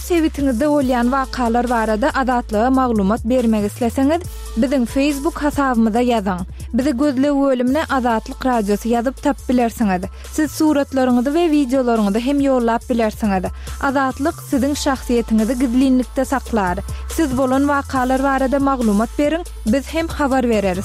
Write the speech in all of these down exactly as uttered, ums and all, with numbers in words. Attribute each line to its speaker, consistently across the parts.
Speaker 1: sewitinizde bolýan wakalar barada adatlyga maglumat bermek isleseňiz, biziň Facebook hasabymyza ýazyň. Bizi gözle bölümine Azatlyk radiosu ýazyp tap bilersiňiz. Siz suratlaryňyzy we videolaryňyzy hem ýollap bilersiňiz. Azatlyk siziň şahsiýetinizi gizlinlikde saklar. Siz bolan wakalar barada maglumat beriň, biz hem habar bereriz.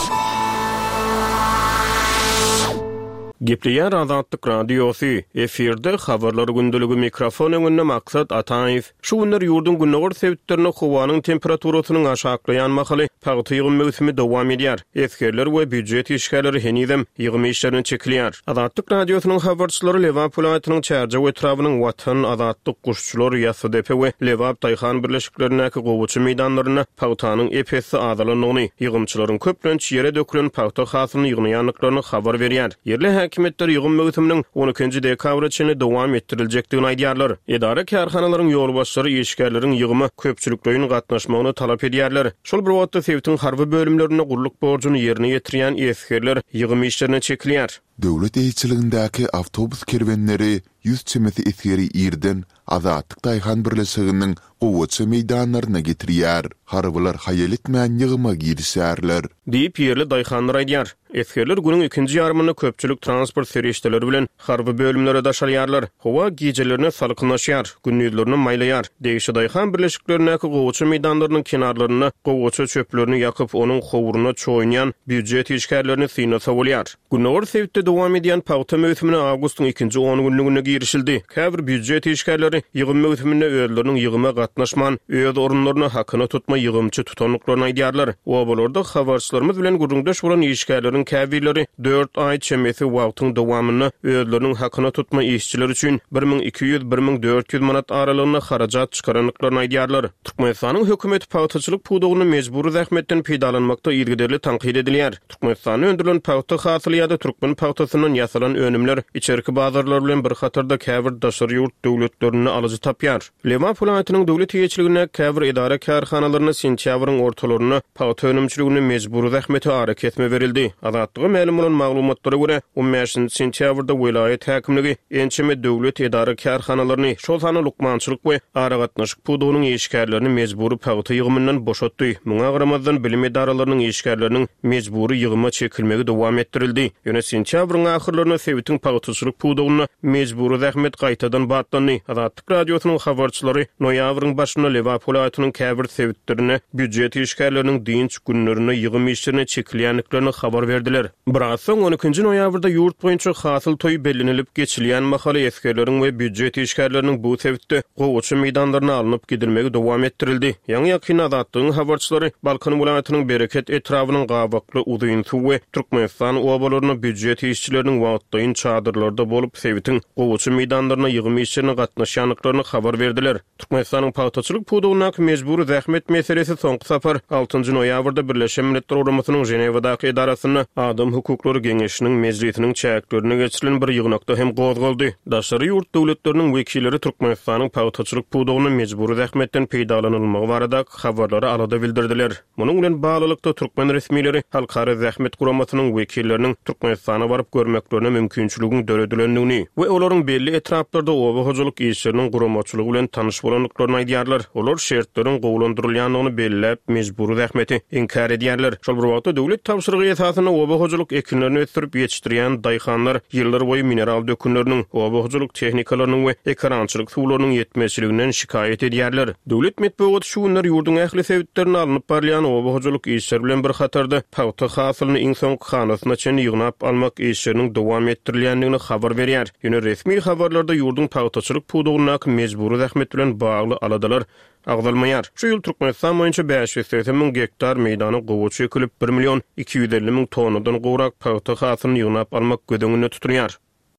Speaker 2: Gepleýär Azatlyk radiosu efirde habarlar gündüligi mikrofon öňünde maksat Ataýew. Şu günler ýurdun günnägör sebitlerini howanyň temperaturasynyň aşaklaýan mahaly paýty ýygym mewsimi dowam edýär. Eskerler we büdjet işgärleri henizem ýygym işlerini çekilýär. Azatlyk radiosynyň habarçylary Lewap vilayatynyň Çärje etrawynyň Watan Azatlyk guşçulary ýa-da we Lewap Taýhan birleşiklerindäki gowuçy meýdanlaryna paýtanyň epesi azalanyny ýygymçylaryň köplenç ýere dökülen paýta hasyny ýygnaýanlyklaryny habar berýär. Yerli Hakimiyetler ýygym mewsimining on ikinji dekabr üçin dowam etdirilejekdigini aýdýarlar. Edara karhanalaryň ýolbaşçylary işgärleriň ýygymy köpçüliklerin gatnaşmagyny talap edýärler. Şol bir wagtda sewitin harby bölümlerine guruluk borcuny ýerine ýetirýän eskerler ýygym işlerine çekilýär.
Speaker 3: Döwlet eýçiligindäki awtobus kerwenleri ýüz çemeti esgeri ýerden Azatlyk Taýhan birleşiginiň gowuçy meýdanlaryna getirýär. Harbylar haýal etmän ýygyma girişärler. Diýip ýerli daýhanlar aýdýar. Eskerler günüň ikinji ýarmyny köpçülik transport serişdeleri bilen harby bölümlere daşalýarlar. Howa gecelerine salkynlaşýar, gündüzlerini maýlaýar. Degişi daýhan birleşiklerindäki gowuçy meýdanlarynyň kenarlaryna gowuçy çöplerini ýakyp onuň howuryna çoýunýan büdjet işgärlerini synasa bolýar. Günnägör sebitde dowam edýän paýta mewsimine awgustyň ikinji on günlüğüne girişildi. Käbir büdjet işgärleri ýygym mewsiminde özleriniň ýygyma gatnaşman, öz orunlaryny hakyna tutma ýygymçy tutanlyklaryny aýdýarlar. O bolarda habarçylarymyz bilen guruldaş bolan işgärleriň käbirleri dört ay çemeti wagtyň dowamyny özleriniň hakyna tutma işçiler üçin bir miň iki ýüz - bir miň dört ýüz manat aralygyna harajat çykaranlyklaryny aýdýarlar. Türkmenistanyň hökümeti paýtaçylyk pudugyny mejbury zähmetden peýdalanmakda ýergederli tanqid edilýär. Türkmenistanyň öndürilen paýta hasylýady Türkmen paýtasynyň ýasalan önümler içerki bazarlar bilen bir hatarda käbir daşary ýurt döwletlerini alyjy tapýar. Lewap vilayatynyň döwlet eýçiligine käbir edara karhanalaryna sentýabryň ortalaryna paýta önümçiligini mejbury zähmeti arek etme berildi. Azatlyga ma'lum bolan maglumatlara görä, on beşinji sentýabrda vilayet häkimligi ençeme döwlet edara karhanalaryny şol sany lukmançylyk we ara gatnaşyk pudugynyň işgärlerini mejbury paýta ýygymyndan boşatdy. Muňa garamazdan bilim edaralarynyň işgärleriniň mejbury ýygyma çekilmegi dowam etdirildi. Ýöne sentýabryň ahyrlaryna sewitin paýtaçylyk pudugyny mejbury zähmet gaýtadan batlandy. Azatlyk radiosynyň habarçylary noýabryň başyna Lewap vilayatynyň käbir sewitlerini büdjet işgärleriniň dinç günlerine ýygym işlerine çekilýänliklerini habar berdiler. Biraz soň on ikinji noýabrda ýurt boýunça hasyl toý bellenilip geçilýän mahaly eskerleriň we büdjet işgärleriniň bu sewitde gowuçy meýdanlaryna alınıp gidilmegi dowam etdirildi. Ýa-ni ýakyn Azatlygyň habarçylary Balkan vilayatynyň Bereket etrawynyň gabakly uzyň suwy Türkmenistan obalaryny büdjet işçileriniň wagtdaýyn çadyrlarda bolup sewitin gowuçy meýdanlaryna ýygym işlerine gatnaşýanlyklaryny habar berdiler. Türkmenistanyň paýtaçylyk pudugyna mejbury zähmet meselesi soňky sapar altynjy noýabrda Birleşen Milletler Uramasynyň Ženewadaky edarasyna Adam hukuklary geňeşiniň mejlisiniň çäklerini geçirilen bir ýygnakda hem gozgaldy. Daşary ýurt döwletleriniň wekilleri Türkmenistanyň paýtaçylyk pudugyny mejbury zähmetden peýdalanylmagy barada habarlary alada bildirdiler. Munyň bilen baglanykda türkmen resmileri halkara zähmet guramasynyň wekilleriniň Türkmenistana baryp görmeklerine mümkinçiligini döredilendigini we olaryň belli etraplarda obahojalyk işleriniň guramaçylygy bilen tanyş bolanlyklaryny aýdýarlar. Olar şertleriň gowulandyrylýanlygyny belläp mejbury zähmeti inkar edýärler. Şol bir wagtda döwlet tapşyrygy esasyna obahojalyk ekinlerini ötürüp ýetişdirýän daýhanlar ýyllar boýy mineral dökünleriniň, obahojalyk tehnikalarynyň we ekrançylyk suwlarynyň ýetmezçiliginden şikaýet edýärler. Döwlet medeniýeti şu günler ýurdun ähli sebitlerini alınıp barýan obahojalyk işler bilen bir hatarda paýta hasylyny iň kanasyna çen ýygnap almak işleriniň dowam etdirilýändigini habar berýär. Ýöne resmi habarlarda ýurdun paýtaçylyk pudugyna mejbury zähmet bilen bagly aladalar agdalmaýar. Şu ýyl Türkmenistan boýunça beş ýüz seksen miň gektar meýdany gowuçy ekilip bir milyon iki ýüz elli miň tonnadan gowrak paýta hasyny ýygnap almak gödüňinde tuturýar.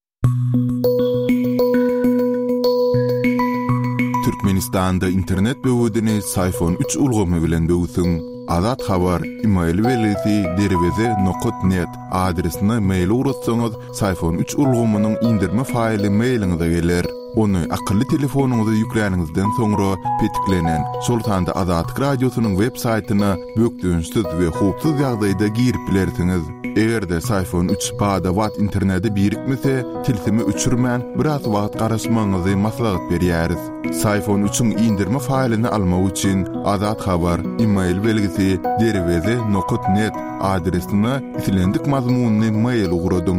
Speaker 3: Türkmenistanda internet böwedini Sayfon üç ulgamy bilen böwsün. Azat habar email welisi derweze nokta net adresine mail uratsaňyz Sayfon üç ulgamynyň indirme faýly mailiňize geler. Onu akıllı telefonunuza yükleýäningizden soňra petiklenen Sultanda Azatlyk Radiosynyň web saytyna bökdüňsiz we hupsuz ýagdaýda girip bilersiňiz. Egerde iPhone üç pada watt interneti birikmese, tilsimi üçürmän biraz wagt garaşmaňyzy maslahat berýäris. iPhone üçüň indirme faýlyny almak üçin Azat Habar e-mail belgisi derweze nokta net adresine itilendik mazmunny mail uğradyň.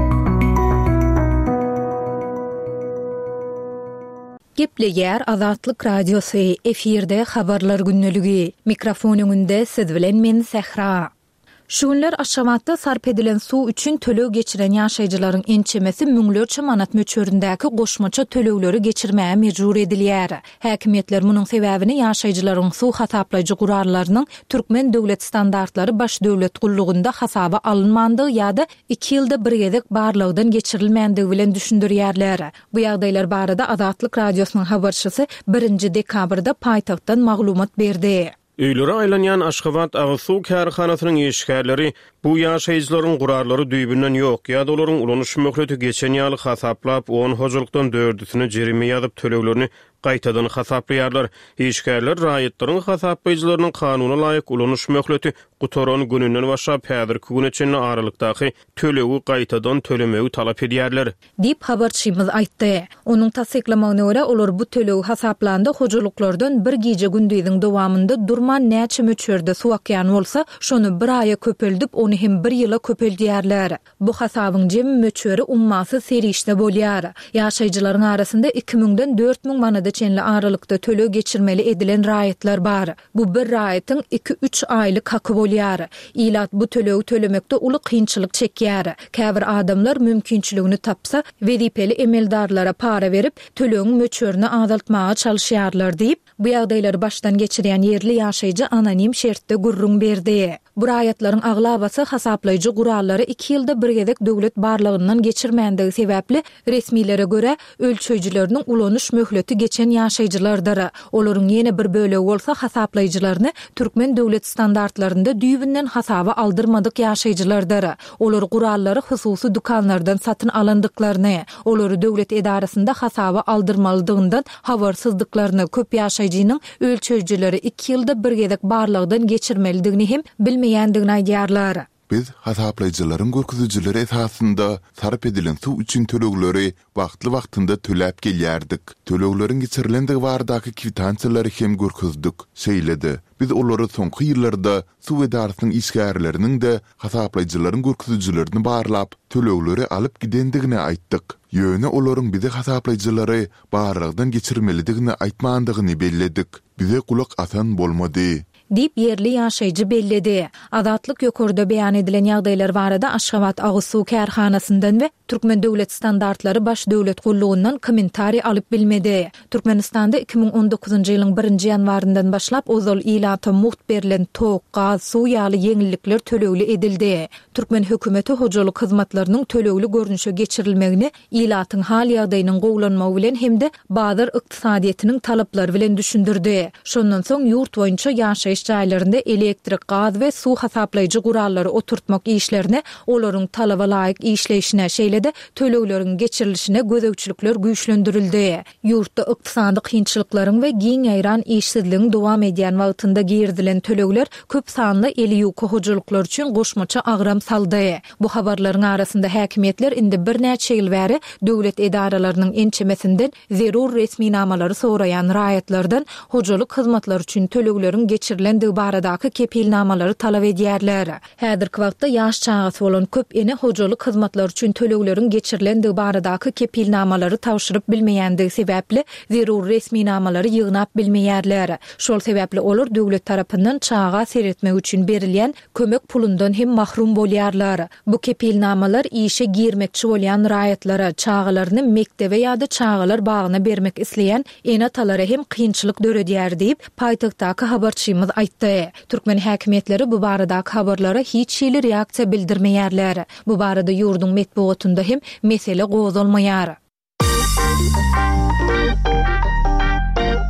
Speaker 1: Gepleýär Azatlyk Radiosy efirde habarlar günneligi. Mikrofon öňünde siz bilen men Sehra. Şunlar aşamatda sarp edilen su üçün tölöw geçiren ýaşaýjylaryň ençemesi müňlerçe manat möçöründäki goşmaça tölewleri geçirmäge mejbur edilýär. Häkimetler munyň sebäbini ýaşaýjylaryň su hasaplaýjy gurarlarynyň türkmen döwlet standartlary baş döwlet gullugynda hasaba alınmandygy ýa-da iki ýylda bir gezek barlygdan geçirilmänligi bilen düşündirýärler. Bu ýagdaýlar barada Azatlyk Radiosynyň habarçysy birinji dekabrda paýtagtdan maglumat berdi.
Speaker 2: Öýlere aýlanýan Aşgabat Agsu kärhanasynyň işgärleri bu ýaşaýjylaryň gurarlary düýbünden ýok, ýa-da olaryň ulanyş möhleti geçen ýaly hasaplap on hojulukdan dördüsini jerime ýazyp tölewlerini gaýtadan hasaplaýarlar. İşgärler raýatlaryň hasaplaýjylarynyň kanuny laýyk ulanyş möhleti gutoran gününden başlap häzirki güne çenli aralykdaky tölewi gaýtadan tölemegi talap edýärler.
Speaker 1: Dip habarçymyz aýtdy. Onuň tasdiklamagyna görä olar bu tölew hasaplandy hojuluklardan bir gije gündüziň dowamında durman näçe möçörde su akýan bolsa, şonu bir aýa köpeldip onu hem bir ýyla köpeldýärler. Bu hasabyň jem möçöri ummasy serişde bolýar. Ýaşaýjylaryň arasynda iki miňden dört miň manada çenli aralykda tölew geçirmeli edilen raýatlar bar. Bu bir raýatyň iki üç aýlyk haky bolýar. Ilat bu tölew tölemekde uly kynçylyk çekýär. Käbir adamlar mümkinçiligini tapsa, wezipeli emeldarlara para berip tölewiň möçörüni azaltmaga çalışýarlar diýip, bu ýagdaýlary başdan geçirýän yerli ýaşaýjy anonim şertde gurrun berdi. Bu raýatlaryň aglabasy hasaplaýjy gurallary iki ýylda bir gezek döwlet barlygyndan geçirmänligi sebäpli resmilere görä ölçöýjileriniň ulanyş möhleti geçen ýaşaýjylardyr. Olaryň ýene bir bölegi bolsa hasaplaýjylaryny türkmen döwlet standartlarynda düýbünden hasaba aldyrmadyk ýaşaýjylardyr. Olar gurallary hususy dukanlardan satyn alandyklaryny, olary döwlet edarasynda hasaba aldyrmalydygyndan habarsyzdyklaryny, köp ýaşaýjynyň ölçöýjileri iki ýylda bir gezek barlygdan geçirmelidigini hem bilmeýändigini aýdýarlar.
Speaker 3: Biz hasaplaýjylaryň görkezüjileri esasında sarp edilen su üçin tölewleri wagtly wagtynda töläp gelýärdik. Tölewleriň geçirilendigi baradaky kwitansiýalary hem görkezdik, şeýledi. Biz olary soňky ýyllarda su edarasynyň işgärleriniň de hasaplaýjylaryň görkezüjilerini barlap tölewleri alyp gidendigini aýtdyk. Ýöne olaryň bizi hasaplaýjylary barlygdan geçirmelidigini aýtmandygyny belledik. Bize kulak atan bolmady.
Speaker 1: Dip yerli ýaşaýjy belledi. Azatlyk ýokurda beýan edilen ýagdaýlar barada Aşgabat Agsu kärhanasyndan we Türkmen döwlet standartlary baş döwlet gullugyndan kommentari alyp bilmedi. Türkmenistanda iki miň on dokuzunji ýylyň birinji ýanwaryndan başlap ozal ilata muht berilen tok, gaz, su ýaly yeňillikler tölewli edildi. Türkmen hökümeti hojalyk hyzmatlarynyň tölewli görnüşe geçirilmegini ilatyň hal ýagdaýynyň gowlanmagy bilen hemde bazar ykdysadyetiniň talaplary bilen düşündirdi. Şondan soň ýurt boýunça ýaşaýyş jaýlarynda elektrik, gaz we su hasaplaýjy gurallary oturtmak işlerini olaryň talaba laýyk işleýişine şeýle de tölewleriň geçirilişine gözegçilikler güýçlendirildi. Ýurtda ykdysady kynçylyklaryň we giň aýran işsizligiň dowam edýän wagtynda girdilen tölewler köp sanly eli ýoky hojalyklar üçin goşmaça agram saldy. Bu habarlaryň arasynda häkimetler indi bir näçe ýyl bäri döwlet edaralarynyň ençemesinden zerur resmi namalary soraýan raýatlardan hojalyk hyzmatlary üçin tölewleriň geçirilendigi baradaky kepilnamalary talap edýärler. Häzirki wagtda ýaş çagasy bolan köp ene hojalyk hyzmatlary üçin tölewleriň geçirilendigi baradaky kepilnamalary tawşyryp bilmeýändigi sebäpli zerur resmi namalary ýygnap bilmeýärler. Şol sebäpli olar döwlet tarapyndan çaga seretmek üçin berilýän kömek pulundan hem mahrum bolýarlar. Bu kepilnamalar işe girmekçi bolýan raýatlara çagalaryny mektebe ýa-da çagalar bagyna bermek isleýän enatalara hem kynçylyk döredýär diýip paýtagtdaky habarçymyz aýtdy. Türkmen häkimetleri bu baradaky habarlara hiç şeýle reaksiýa bildirmeýärler. Bu barada ýurdun metbuatynda hem mesele gozulmaýar.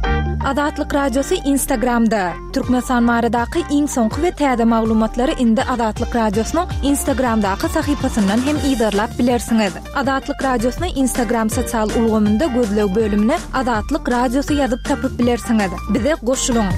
Speaker 1: Azatlyk Radiosu Instagramda. Türkmenistan maradaky iň soňky we täze maglumatlary indi Azatlyk Radiosynyň Instagramdaky sahypasyndan hem ýa-da bilersiňiz. Azatlyk Radiosyny Instagram sosial ulgamynda gözlew bölümine Azatlyk Radiosu ýazyp tapyp bilersiňiz. Bize goşulyň.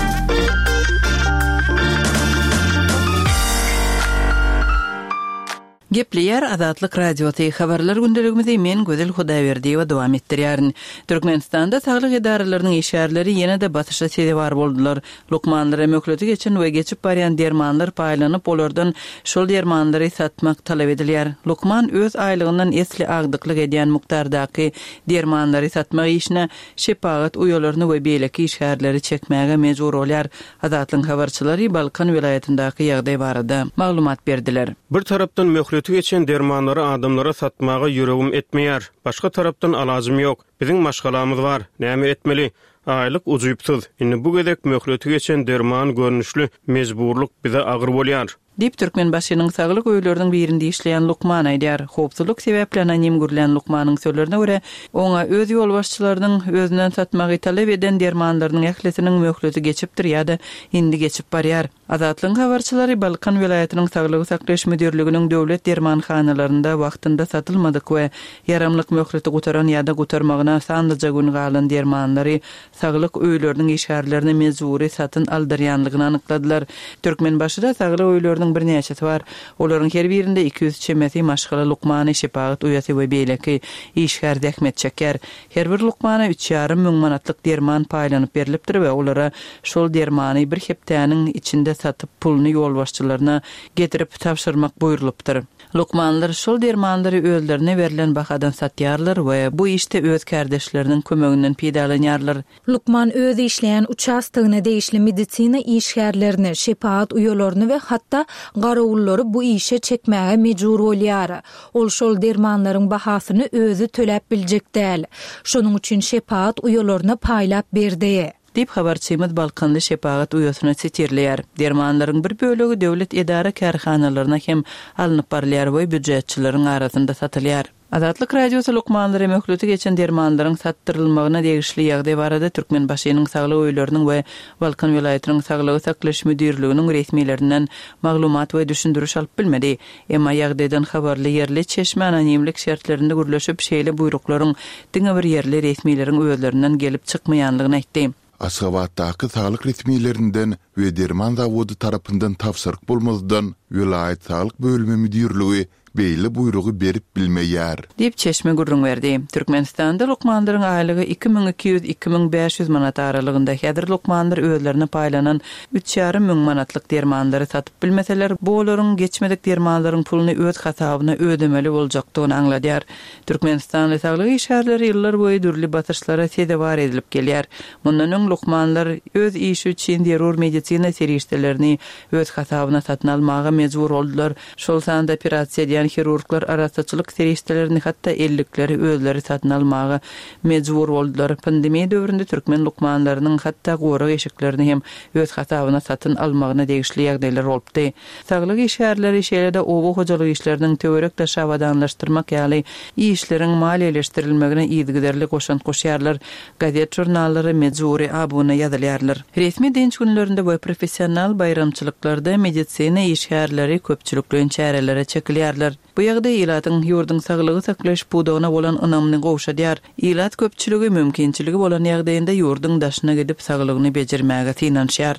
Speaker 4: Gepleyer Azatlyk Radiosu habarlar gündeligimizde men Gözel Hudaýberdi we dowam etdirýärin. Türkmenistanda saglyk edaralarynyň işgärleri ýene-de batışa sebäp boldular. Lokmanlara möhleti geçen we geçip barýan dermanlar paýlanyp olardan şol dermanlary satmak talap edilýär. Lokman öz aýlygyndan esli agdyklyk edýän mukdardaky dermanlary satmak işine şepagat uýalaryny we beýleki işgärleri çekmäge mejbur bolýar. Azatlyk habarçylary Balkan vilayatyndaky ýagdaý barada maglumat berdiler.
Speaker 2: Bir tarapdan möhleti geçen dermanları adamlara satmaga yüregim etmeýär. Başga tarapdan alajym ýok. Biziň maşgalamyz bar. Näme etmeli? Aýlyk uzypsyz. Indi bu gedek möhleti geçen derman görnüşli mejburluk bize agyr bolýar.
Speaker 4: Dip Türkmen başynyň saglyk öýleriniň birinde işleýän Lukman aýdýar. Howpsuzlyk sebäpli anonim gürlen Lukmanyň sözlerine görä, oňa öz ýolbaşçylarynyň özünden satmagy talap eden dermanlarynyň ählisiniň möhleti geçipdir ýa-da indi geçip barýar. Azatlyk habarçylary Balkan vilayatynyň saglyk saklaş müdürliginiň döwlet dermanhanalarynda wagtynda satylmadyk we yaramlyk möhleti gutaran ýa-da gutarmagyna sanlyja gün galan dermanlary saglyk öýleriniň işgärlerini mezuri satyn aldyrýanlygyny anykladylar. Türkmen başyda saglyk öýleriniň bir näçesi bar. Olaryň her birinde iki yüz çemeti maşgala Lukmany şepagat uýasy we beýleki işgär dähmet çeker. Her bir Lukmana üç ýarym müň manatlyk derman paýlanyp berilipdir we olara şol dermany bir hepdäniň içinde satyp pulny ýolbaşçylaryna getirip tapşyrmak buýrulypdyr. Lukmanlar şol dermanlary özlerine berilen bahadan satýarlar we bu işte öz kardeşleriniň kömeginden peýdalanýarlar.
Speaker 1: Lukman öz işleýän uçastygyna değişli medisina işgärlerini, şepaat uýalaryny we hatda garawullary bu işe çekmäge mejbur bolýar. Ol şol dermanlaryň bahasyny özü töläp biljek däl. Şonuň üçin şepaat uýalaryna paýlap berdi. Dip habarçymyz Balkanly şepagat uýasyna çetirleýär. Dermanlaryň bir bölegi döwlet edara karhanalarına hem alınıp barylýar we büdjetçileriň arasynda satylýar. Azatlyk Radiosu Lukmanlary möhleti geçen dermanlaryň sattyrylmagyna degişli ýagdaý barada Türkmen başynyň saglyk öýleriniň we Balkan vilayatynyň saglyk saklaş müdürliginiň resmiýetlerinden maglumat we düşündürüş alyp bilmedi. Emma ýagdaýdan habarly ýerli çeşme anonimlik şertlerinde gürleşip şeýle buýruklaryň diňe bir ýerli resmiýleriň öýlerinden gelip çykmaýanlygyny aýtdy.
Speaker 3: Aşgabatdaky saglyk resmiýetlerinden we derman zawody tarapyndan tapşyryk bolmazydan vilayat saglyk bölümi müdürligi beýle buyrugy berip bilmeýär.
Speaker 4: Dip çeşme gurrun berdi. Türkmenistanda Lukmanlaryň aýlygy iki miň iki ýüz - iki miň beş ýüz manat aralygynda. Häzir Lukmanlar özlerine paýlanan üç ýarym miň manatlyk dermanlary satyp bilmeseler, bu olaryň geçmedik dermanlaryň puluny öz hasabyna ödemeli boljakdygyny angladýar. Türkmenistan saglyk işgärleri ýyllar boýy dürli batyşlara sebäp edilip gelýär. Mundan öň Lukmanlar öz işi üçin derur medisina serişdelerini öz hasabyna satyn almaga mejbur boldular. Şol sanda operasiýa hirurglar arasaçylyk serişdelerini hatda ellikleri özleri satyn almaga mejbur boldular. Pandemiýa döwründe Türkmen Lukmanlarynyň hatda gorak eşiklerini hem öz hasabyna satyn almagyna degişli ýagdaýlar bolupdy. Saglyk işgärleri şeýle-de oba hojalyk işleriniň töwerek taşawadanlaşdyrmak ýaly işleriň maliýeleşdirilmegine ýygyderli goşan goşýarlar. Gazet jurnallary mejburi abuna ýazylýarlar. Resmi dinç günlerinde we professional bayramçylyklarda medisina işgärleri köpçüliklen çärelere çekilýärler. Bu ýagdaý ilatyň ýurdun saglygy saklaş budagyna bolan önamny gowşadýar. Ilat köpçüligi mümkinçiligi bolan ýagdaýynda ýurdun daşyna gidip saglygyny bejermäge synanýar.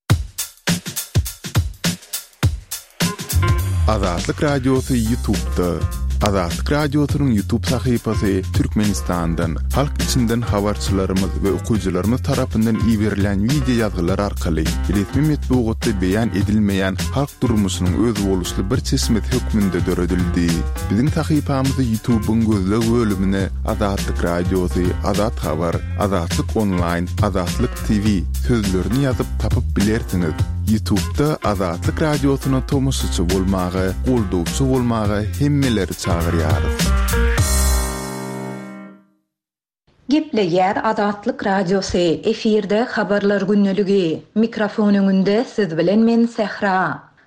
Speaker 3: Azatlyk Radiosu YouTube'da. Azatlyk Radiosynyň YouTube sahypasy Türkmenistandan, halk içinden habarçylarymyz we okuwçylarymyz tarapyndan iýerilen video ýazgylar arkaly resmi metbuatda beýan edilmeýän halk durmuşynyň öz boluşly bir çeşmet hökmünde döredildi. Biziň sahypamyzy YouTube'un gözleg bölümine Azatlyk Radiosu, Azat Habar, Azatlyk Online, Azatlyk T V sözlerini ýazyp tapyp bilersiňiz. YouTube'da Azatlyk Radiosyna tomoşaçy bolmagy, goldowçy bolmagy hemmeleri çagyrýarys.
Speaker 1: Gepleýär Azatlyk Radiosu, efirde habarlar günneligi. Mikrofon öňünde siz bilen men Sehra.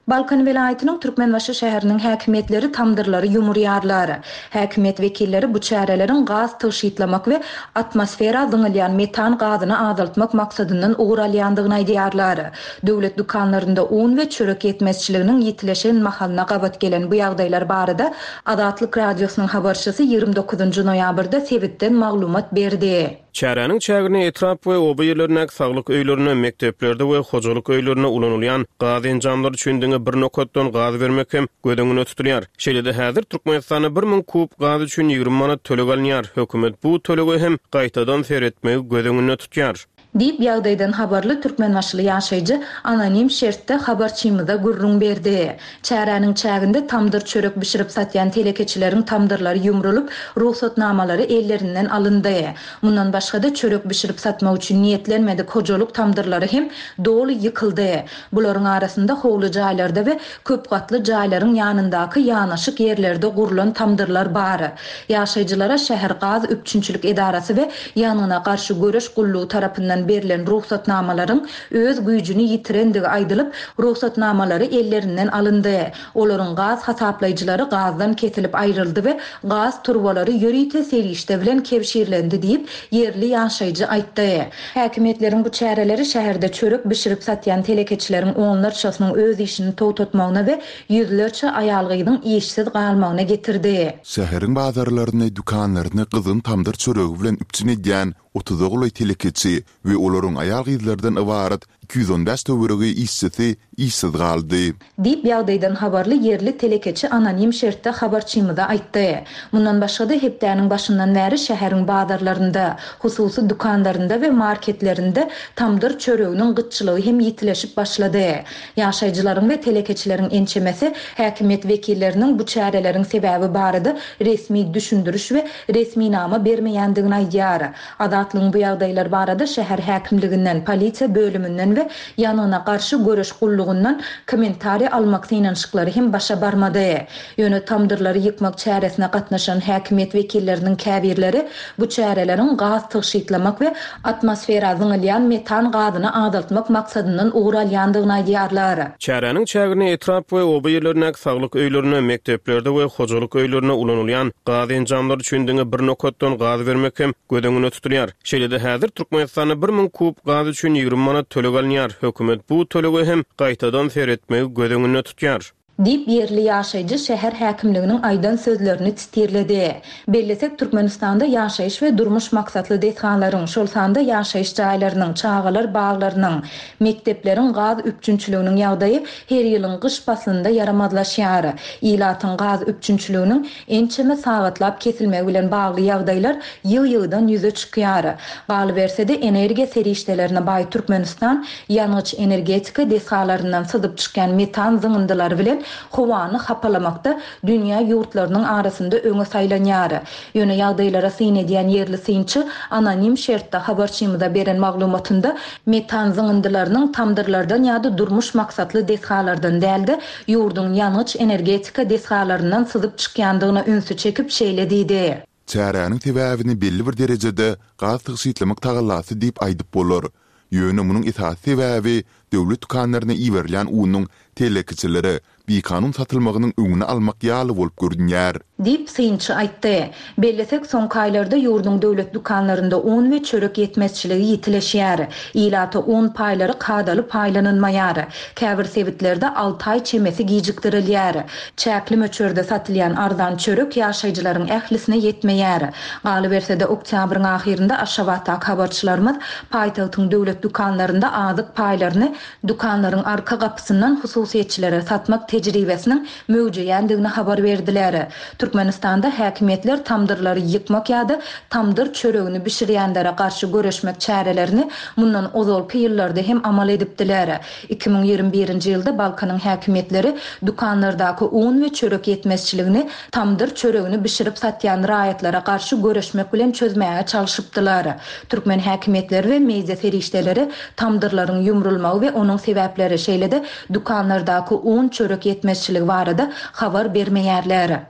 Speaker 1: Balkan vilayetinin Türkmenbaşı şäheriniň häkimetleri tamdyrlary ýumurýarlar. Häkimet wekilleri bu çärelerin gaz taşytlamak we atmosfera zyňylýan metan gazyny azaltmak maksadyndan uğralýandygyny aýdýarlar. Döwlet dukanlarynda un we çörek ýetmezçiliginiň ýitileşen mahalyna gabat gelen bu ýagdaýlar barada Adatlyk radiosynyň habarçysy ýygrimi dokuzunçy noýabrda sebitden maglumat berdi.
Speaker 2: Çäräniň çägini etrap we oba ýerlerine saglyk öýlerine, mekteplerde we hojalyk öýlerine ulanylýan gaz enjamlary üçin bir nokatdan gaz bermek hem gödüňüne tutulýar. Şeýle-de häzir Türkmenistana bir müň kub gaz üçin ýygrimi manat töleg alýar. Hökümet bu tölegi hem gaýtadan seretmegi gödüňüne tutýar.
Speaker 1: Dip ýagdaýdan habarly türkmenbaşly ýaşaýjy anonim şertde habarçymyza gurrun berdi. Çäräniň çäginde tamdyr çörek bişirip satýan telekeçileriň tamdyrlary ýumrulyp, ruhsatnamalary ellerinden alyndy. Mundan başga-da çörek bişirip satmak üçin niýetlenmedik hojalyk tamdyrlary hem dolu ýykyldy. Bularyň arasynda howly jaýlarda we köp gatly jaýlaryň ýanyndaky ýanaşyk ýerlerde gurulan tamdyrlar bar. Ýaşaýjylara şäher gaz üpçünçilik edarasy we ýanyna garşy göreş gullugy tarapyndan berilen ruhsatnamalaryň öz güýjüni ýitirendigi aýdylyp, ruhsatnamalary ellerinden alyndy. Olaryň gaz hasaplaýjylary gazdan kesilip aýryldy we gaz turbalary ýörüýte serişde bilen kebşirlendi diýip yerli ýaşaýjy aýtdy. Häkimetleriň bu çäreleri şäherde çörek bişirip satýan telekeçileriň onlarçasynyň öz işini towtatmagyna we ýüzlerçe aýalgynyň işsiz galmagyna getirdi.
Speaker 3: Şäheriň bazarlaryny, dukanlaryny gyzyn tamdyr çöregi bilen üpçün edýän otuz oguly telekeçi we olaryň aýal gyzlardan ibarat iki yüz on beş töweregi işçisi işsiz galdy.
Speaker 1: Dip ýagdaýdan habarly yerli telekeçi anonim şertde habarçymyza aýtdy. Mundan başga-da hepdäniň başyndan bäri şäheriň bazarlarynda, hususy dukanlarynda we marketlerinde tamdyr çöreginiň gytçylygy hem ýitileşip başlady. Ýaşaýjylaryň we telekeçileriň ençemesi häkimet wekilleriniň bu çäreleriň sebäbi barada resmi düşündürüş we resmi nama bermeýändigini aýdýar. Adatlyň bu ýagdaýlar barada şäher häkimliginden, polisiýa bölümünden we ýanyna garşy göreş gullugundan kommentari almak synanşyklary hem başa barmady. Ýöne tamdyrlary ýykmak çäresine gatnaşan häkimet wekilleriniň käbirleri bu çäreleriň gaz taşytlamak we atmosfera zyňylýan metan gazyny azaltmak maksadyndan uğralýandygyny aýdýarlar.
Speaker 2: Çäräniň çägini etrap we oba ýerlerine saglyk öýlerine, mekteplerde we hojalyk öýlerine ulanylýan gaz enjamlary üçin bir nokatdan gaz bermek hem gödüňüne tutulýar. Şeýle-de häzir Türkmenistana bir müň kub gaz üçin ýygrimi manat töleg alýar. Hökümet bu tölegi hem gaýtadan seretmegi gödüňüne tutýar.
Speaker 1: Dip yerli ýaşaýjy şäher häkimliginiň aýdan sözlerini titirledi. Bellesek Türkmenistanda ýaşaýyş we durmuş maksatly deshanlaryň, şol sanda ýaşaýyş jaýlarynyň, çağalar baglarynyň, mektepleriň gaz üpçünçiliginiň ýagdaýy her ýylyň gyş faslynda yaramazlaşýar. Ýylatyň gaz üpçünçiliginiň ençeme sagatlap kesilmegi bilen bagly ýagdaýlar ýyl-ýyldan ýüze çykýar. Galy berse-de energiýa serişdelerine baý Türkmenistan ýanyç energetika deshanlaryndan syzyp çykan metan zyňyndylary bilen howany hapalamakda dünýä ýurtlarynyň arasynda öňe saýlanýar. Ýöne ýagdaýlara syn edýän yerli synçy anonim şertde habarçymyza beren maglumatynda metan zyňyndylarynyň tamdyrlardan ýa-da durmuş maksatly deshalardan däldi, ýurdun ýanyç energetika deshalaryndan syzyp çykýandygyna ünsü çekip şeýledidi.
Speaker 3: Çäräniň sebäbini belli bir derejede gaz taşytlamak tagallasy diýip aýdyp bolar. Ýöne munyň esas sebäbi döwlet dukanlaryna iwerilen unyň telekeçileri bir kanun satılmagynyň öňüne almak ýaly bolup görünýär.
Speaker 1: Dip synçy aýtdy. Bellesek soňky aýlarda ýurdun döwlet dukanlarynda un we çörek ýetmezçiligi ýitileşýär. Ýylata un paýlary kadaly paýlanylmaýar. Käbir sebitlerde alty aý çemesi gijikdirilýär. Çäkli möçörde satylýan arzan çörek ýaşaýjylaryň ählisine ýetmeýär. Galy berse-de oktýabryň ahyrynda Aşgabat habarçylarymyz paýtagtyň döwlet dukanlarynda azyk paýlaryny dukanlaryň arka gapysyndan hususiýetçilere satmak tejribesiniň möwjüýändigini habar berdiler. Türkmenistanda häkimetler tamdyrlary ýykmak ýa-da tamdyr çöregini bişirýänlere garşy göreşmek çärelerini mundan ozalky ýyllarda hem amal edipdiler. iki bin ýygrimi birinji ýylda Balkanyň häkimetleri dukanlardaky un we çörek ýetmezçiligini tamdyr çöregini bişirip satýan raýatlara garşy göreşmek bilen çözmäge çalyşypdylar. Türkmen häkimetleri we media ferişdeleri tamdyrlaryň ýumrulmagy we onuň sebäpleri şeýle-de dukanlardaky un çörek ýetmezçiligi barada habar bermeýärler.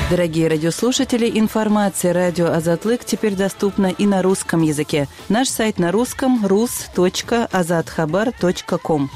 Speaker 4: Дорогие радиослушатели, информация «Радио Азатлык» теперь доступна и на русском языке. Наш сайт на русском – рус точка азатхабар точка ком.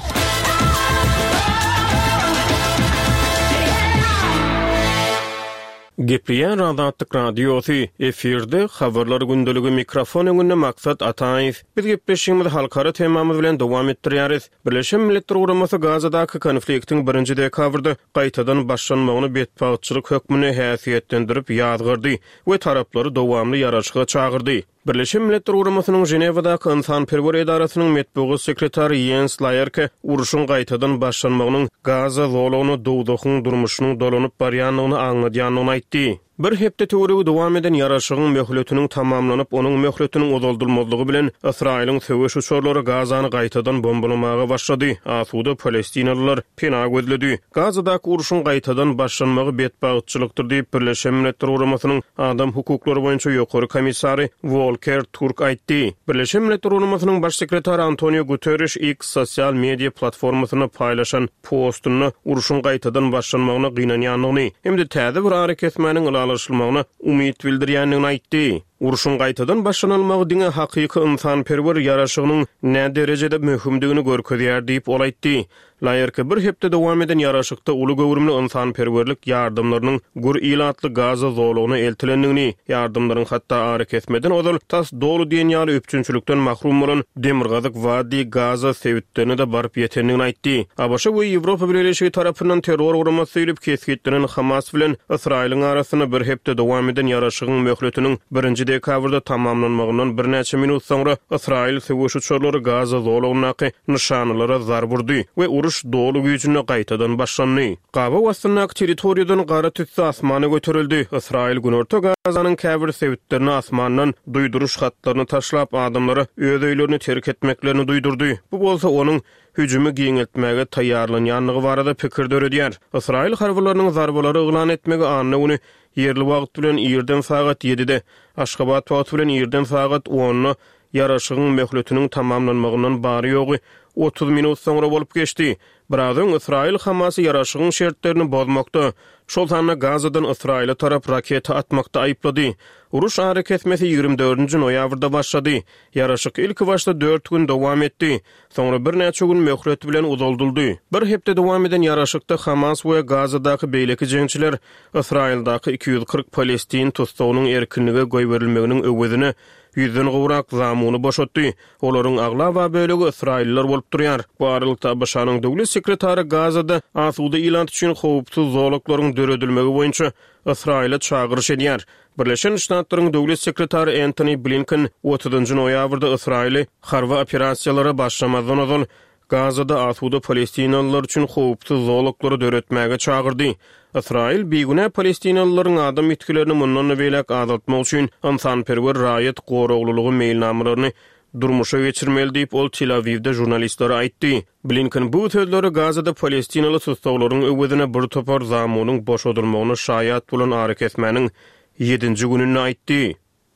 Speaker 2: Gepliyen Azatlyk radiosu efirde habarlar gündülügi mikrofon öňünde maksat Ataýew. Biz gepleşýärmiz halkara temamyz bilen dowam etdirýäris. Birleşen Milletler Guramasy Gazadaky konfliktiň birinji dekabrda gaýtadan başlanmagyny betpagçylyk hökmüne häsiýetlendirip ýazgyrdy we taraplary dowamly ýaraşyga çagyrdy. Birleşen Milletler Guramasynyň Jenewadaky Insan-perwer edarasynyň metbugy sekretary Jens Laerke uruşyň gaýtadan başlanmagynyň Gaza zolugyny dowdakyň durmuşynyň dolanyp barýanlygyny aňladýanyny aýtdy. Bir hepde töweregi dowam eden ýaraşygyň möhletiniň tamamlanyp onuň möhletiniň uzaldyrylmalygy bilen Israýlyň söwüş uçurlary Gazany gaýtadan bombalamaga başlady. Asuda Palestinalılar pena gözledi. Gazadaky uruşyň gaýtadan başlanmagy betbagçylykdyr diýip Birleşen Milletler Guramasynyň adam hukuklary boýunça ýokary komissary Volker Turk aýtdy. Birleşen Milletler Guramasynyň baş sekretary Antonio Guterres X sosial media platformasyna paýlaşan postuny uruşyň gaýtadan başlanmagyna gynanýanlygyny hemde täze bir hareketmeniň alışılmagyna umyt bildirýändigini aýtdy. Uruşyň gaýtadan başlanylmagy diňe hakyky insan-perwer ýaraşygynyň nä derejede möhümdigini görkezýär diýip ol aýtdy. Laýerke bir hepde dowam eden ýaraşykda uly gowrumly insan-perwerlik ýardymlarynyň gur ilatly Gaza zolugyny eltilendigini, ýardymlaryň hatda ary kesmeden ozal tas dolu diýen ýaly öpçünçülükden mahrum bolan Demirgazyk Wadi Gaza sewitlerine de barıp ýetendigini aýtdy. Abaşa we Ýewropa Birleşigi tarapyndan terror guramasy ýylyp kesgitlenen Hamas bilen Israýlyň arasyna bir hepde dowam eden ýaraşygyň möhletiniň birinji dekabrda tamamlanmagyndan bir näçe minut soňra Israýl söwüş uçurlary Gaza zolugyny nişanlara zar burdy we uruş dolu güýjüne gaýtadan başlandy. Gaba wastynyň territoriýadan gara tütsä asmana göterildi. Israýl Günorta Gazanyň käbir sewitlerini asmandan duýduruş hatlaryny taşlap adamlara öz öýlerini terk etmeklerini duýdurdy. Bu bolsa onuň hüjümi giňeltmäge taýýarlanýanlygy barada pikir döredýär. Israýl harbylarynyň zarbalary eglan etmegi anna uny yerli wagt bilen ýerden sagat ýedide, Aşgabat wagt bilen ýerden sagat onyny ýaraşygyň möhletiniň tamamlanmagyndan bary ýogy otuz minut soňra bolup geçdi. Birazdan Israýl Hamasy ýaraşygyň şertlerini bozmakda, şol tanda Gazadan Israýla tarap raketa atmakda aýplady. Uruş hareketmesi ýygrimi dördünji noýabrda başlady. Ýaraşyk ilki başda dört gün dowam etdi. Soňra bir näçe gün möhlet bilen uzaldyldy. Bir hepde dowam eden ýaraşykda Hamas we Gazadaky beýleki jeňçiler Israýldaky iki yüz kırk Palestin tutugynyň erkinlige goý berilmeginiň öwedini yüzden gowrak zamuny boşatdy. Olaryň agla we bölegi Israýlliler bolup durýar. Bu aralykda başanyň döwlet sekretary Gazada asuda ilan üçin howpsuz zoluklaryň döredilmegi boýunça Israýla çagyryş edýär. Birleşen Ştatlaryň döwlet sekretary Antony Blinken otuzunji noýabrda Israýly harby operasiýalary başlamazdan ozal Gazada asuda Palestinalılar üçin howpsuz zoluklary döretmäge çagyrdy. Israýl beýgune Palestinalylaryň adam itkilerini mundan beýlek azaltmak üçin insan-perwer raýat goraglylygy meýilnamalaryny durmuşa geçirmeli diýip ol Tel Avivde jurnalistlere aýtdy. Blinken bu sözleri Gazada Palestinaly tutsaklaryň öwedine bir topar zamunyň boşadylmagyny şaýat bolan hareketmeniň ýedinji gününe aýtdy.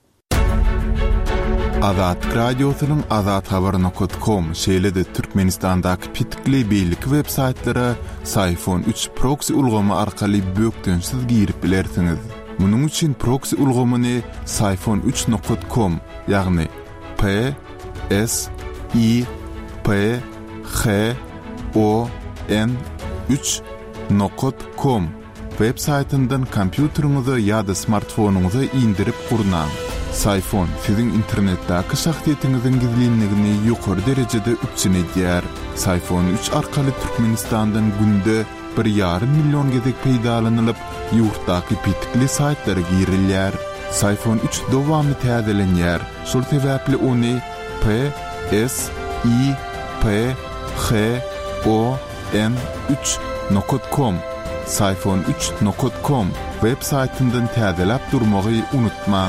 Speaker 3: Azat radiosynyň azat habar nokta com şeýlede Türkmenistandaky pitkli beýlik web saytlara Sayfon üç proxy ulgamy arkaly bökdönsiz girip bilersiňiz. Munyň üçin proxy ulgamyny sayfon üç nokta com ýagny P S I P H O N üç nokta com web saytyndan kompýuteriňize ýa-da smartfonuňyza indirip gurnaň. Sayfon sizin internetdäki şahsiýetiňiziň gizlinligini ýokary derejede üçinedýär. Sayfon üç arkaly Türkmenistandan günde bir ýarym million gezek peýdalanylyp, ýurtdaky pitkli saytlara girilýär. Sayfon üç dowamly täzelenýär. Şol sebäpli ony P S I P H O N üç nokta com sayfon üç nokta com web saytyndan täzelep durmagy unutmaň.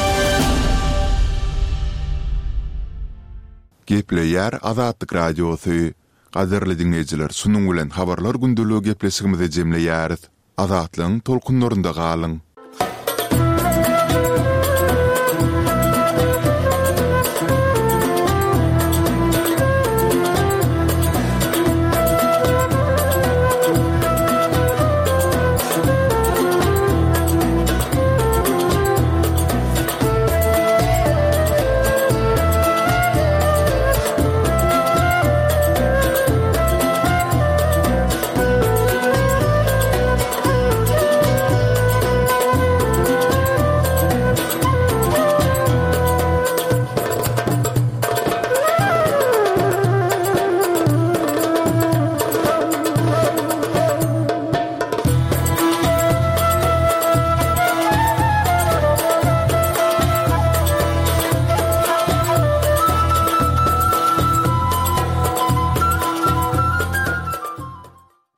Speaker 3: Gepleýär Azatlyk radiosu. Gaderli dinleýijiler, şunuň bilen habarlar gündüligi gepleşigimizi jemleýäris. Azatlyň tolkunlarynda galyň.